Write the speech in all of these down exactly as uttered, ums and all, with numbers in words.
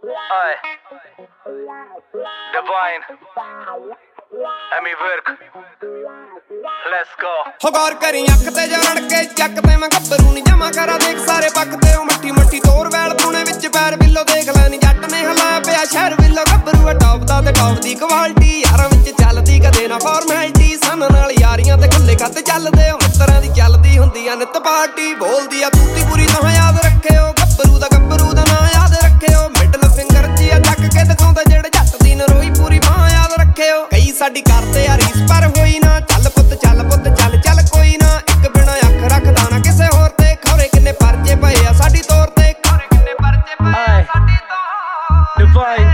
Aye. Divine. Emmy work. Let's go. ਹੋ ਗੌਰ ਕਰੀ ਅੱਖ ਤੇ ਜੋ ਰੜ ਕੇ ਚੱਕ ਤੇ ਮੈਂ ਗੱਭਰੂ ਨੀ ਜਮਾ ਕਰਾ ਦੇਖ ਸਾਰੇ ਪੱਕ ਤੇ ਉਹ ਮੱਠੀ ਮੱਠੀ ਤੋਰ ਵੈਲ ਪੁਣੇ ਵਿੱਚ ਪੈਰ ਬਿੱਲੋ ਦੇਖ ਲੈ ਨੀ ਜੱਟ ਨੇ ਹਲਾਇਆ ਪਿਆ ਸ਼ਹਿਰ ਬਿੱਲੋ ਗੱਭਰੂ ਟੌਪ ਦਾ ਤੇ ਟੌਪ ਦੀ ਕੁਆਲਿਟੀ ਯਾਰਾਂ ਵਿੱਚ ਚੱਲਦੀ ਕਦੇ ਨਾ ਫਾਰਮੈਲਿਟੀ ਸਨ ਨਾਲ ਯਾਰੀਆਂ ਤੇ ਖੁੱਲੇ ਖੱਤ ਚੱਲਦੇ ਉਹ ਮਿੱਤਰਾਂ ਦੀ ਚੱਲਦੀ ਹੁੰਦੀ ਆ ਨਿੱਤ ਪਾਰਟੀ ਬੋਲਦੀ ਆ ਤੂਤੀ ਪੂਰੀ ਤਾਂ ਯਾਦ ਰੱਖਿਓ ਗੱਭਰੂ ਦਾ ਗੱਭਰੂ ਦਾ ਨਾਂ ਯਾਦ ਰੱਖਿਓ ਮਿਡਲ ਫਿੰਗਰ ਜੀ ਆ ਚੱਕ ਕੇ ਦਿਖਾਉਂਦਾ ਜਿਹੜੇ ਜੱਟ ਦੀ ਨਰੋਈ ਪੂਰੀ ਬਾਹ ਯਾਦ ਰੱਖਿਓ ਕਈ ਸਾਡੀ ਕਰਦੇ ਆ ਰੀਸ ਪਰ ਹੋਈ ਨਾ ਚੱਲ ਪੁੱਤ ਚੱਲ ਪੁੱਤ ਚੱਲ ਚੱਲ ਕੋਈ ਨਾ ਇੱਕ ਬਿਨਾ ਅੱਖ ਰੱਖਦਾ ਨਾ ਕਿਸੇ ਹੋਰ ਤੇ ਖੌਰੇ ਕਿੰਨੇ ਪਰਚੇ ਪਏ ਆ ਸਾਡੀ ਤੌਰ ਤੇ ਖੌਰੇ ਕਿੰਨੇ ਪਰਚੇ ਪਏ ਆ ਸਾਡੀ ਤੌਰ Divine.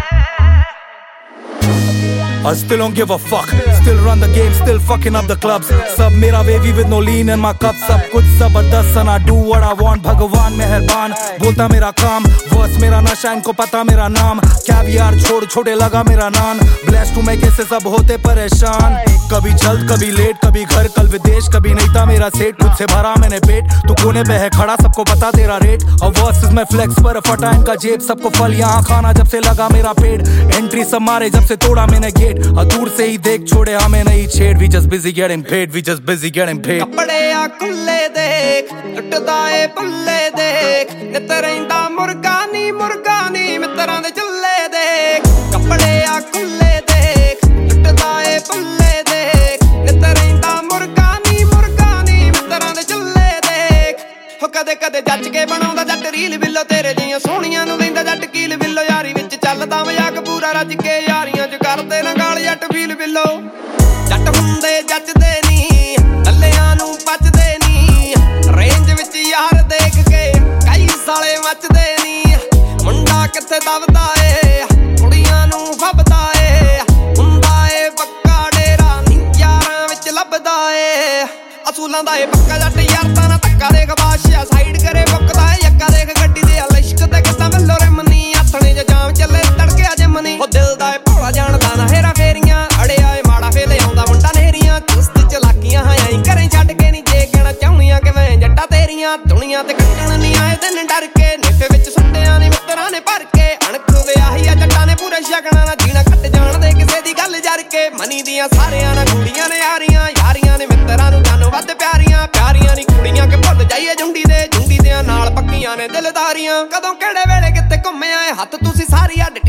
I still don't give a fuck. Still run the game, still fucking up the clubs. Sab mera wavy with no lean in my cup. Sab kuch zabardast and I do what I want. Bhagwan meherban, bolta mera kaam. Verse mera nasha, inko pata mera naam. Caviar chhod chote laga mera naan. Blessed to make se sab hote pareshan. कभी जल्द कभी late कभी घर कल विदेश कभी नहीं था मेरा सेट खुद से भरा मैंने पेट तू कोने पे है खड़ा सबको पता तेरा रेट और वर्सेस में फ्लेक्स पर फटा इनका जेब सबको फल यहाँ खाना जब से लगा मेरा पेट एंट्री सब मारे जब से तोड़ा मैंने गेट और दूर से ही देख छोड़े हमें नहीं छेड़ we just busy getting paid we just busy getting paid ਕੱਪੜੇ ਆ ਖੁੱਲੇ ਦੇਖ ਟੁੱਟਦਾ ਏ ਪੱਲੇ ਦੇਖ ਨਿੱਤ ਰਹਿੰਦਾ ਮੁਰਗਾ ਨੀ ਮੁਰਗਾ ਨੀ ਮਿੱਤਰਾਂ ਦੇ ਚੱਲੇ ਦੇਖ ਕੱਪੜੇ ਆ ਖੁੱਲੇ ਦੇਖ ਟੁੱਟਦਾ ਏ ਪੱਲੇ ਕਦੇ ਕਦੇ ਜੱਜ ਕੇ ਬਣਾਉਂਦਾ ਜੱਟ ਰੀਲ ਬਿੱਲੋ ਤੇਰੇ ਜੀਆਂ ਸੋਹਣੀਆਂ ਨੂੰ ਲੈਂਦਾ ਜੱਟ ਕੀਲ ਬਿੱਲੋ ਯਾਰੀ ਵਿੱਚ ਚੱਲਦਾ ਮਜ਼ਾਕ ਪੂਰਾ ਰੱਜ ਕੇ ਯਾਰੀਆਂ ਚ ਕਰਦੇ ਨਾ ਗਾਲ ਜੱਟ ਫੀਲ ਬਿੱਲੋ ਜੱਟ ਹੁੰਦੇ ਜੱਜਦੇ ਨੀ ਡੱਲਿਆਂ ਨੂੰ ਪੱਜਦੇ ਨੀ ਰੇਂਜ ਵਿੱਚ ਯਾਰ ਦੇਖ ਕੇ ਕਈ ਸਾਲੇ ਮੱਚਦੇ ਨੀ ਮੁੰਡਾ ਕਿੱਥੇ ਦਬਦਾ ਏ ਕੁੜੀਆਂ ਨੂੰ ਫੱਬਦਾ ਏ ਹੁੰਦਾ ਏ ਪੱਕਾ ਡੇਰਾ ਨੀ ਯਾਰਾਂ ਵਿੱਚ ਲੱਭਦਾ ਏ ਅਸੂਲਾਂ ਦਾ ਏ ਪੱਕਾ ਜੱਟ ਯਾਰ ਤਾਂ ਨਾ ਧੱਕਾ ਦੇਖ ਬਾਦਸ਼ਾਹ ਸਾਈਡ ਕਰੇ ਬੁੱਕਦਾ ਏ ਯੱਕਾ ਦੇਖ ਗੱਡੀ ਦੇ ਲਿਸ਼ਕ ਤੇ ਕਿੱਦਾਂ ਵੱਲੋ ਰਮਨੀ ਆਥਣੇ ਜਾਂ ਜਾਮ ਚੱਲੇ ਤੜਕੇ ਅਜੇ ਮਨੀ ਉਹ ਦਿਲ ਦਾ ਏ ਭੋਲਾ ਜਾਣਦਾ ਨਾ ਹੇਰਾ ਫੇਰੀਆਂ ਅੜਿਆ ਏ ਮਾੜਾ ਫੇਲੇ ਆਉਂਦਾ ਮੁੰਡਾ ਨਹਿਰੀਆਂ ਚੁਸਤ ਚਲਾਕੀਆਂ ਹਾਂ ਆਈ ਘਰੇ ਛੱਡ ਕੇ ਨੀ ਜੇ ਕਹਿਣਾ ਚਾਹੁੰਦੀਆਂ ਕਿਵੇਂ ਜੱਟਾ ਤੇਰੀਆਂ ਦੁਨੀਆਂ ਤੇ ਕੱਟਣ ਨੀ ਆਏ ਦਿਨ ਡਰ ਕੇ ਨੇਫੇ ਵਿੱਚ ਸੁੱਟਿਆ ਨੀ ਮਿੱਤਰਾਂ ਨੇ ਭਰ ਕੇ ਅਣਖ ਵਿਆਹੀ ਆ ਜੱਟਾਂ ਨੇ ਪੂਰਾ ਸ਼ਗਨਾਂ ਨਾ ਜੀਣਾ ਕੱਟ ਜਾਣਦੇ ਕਿਸੇ ਦੀ ਗੱਲ ਜਰ ਕੇ ਮਨੀ ਦੀਆਂ ਸਾਰਿਆਂ ਨਾਲ ਕੁੜੀਆਂ ਨੇ ਯਾਰੀਆਂ ਯਾਰੀਆਂ ਨੇ ਮਿੱਤਰਾਂ ਨੂੰ ਜਾਨੋਂ ਵੱਧ ਪਿਆਰੀਆਂ ਪਿਆਰੀਆਂ ਨੀ ਕੁੜੀਆਂ ਕਿ ਭੁੱਲ ਜਾਈਏ ਜੁੰਡੀ ਦੇ ਜੁੰਡੀ ਦਿਆਂ ਨਾਲ ਪੱਕੀਆਂ ਨੇ ਦਿਲਦਾਰੀਆਂ ਕਦੋਂ ਕਿਹੜੇ ਵੇਲੇ ਕਿੱਥੇ ਘੁੰਮਿਆ ਏ ਹੱਥ ਤੁਸੀਂ ਸਾਰੀ ਅੱਡ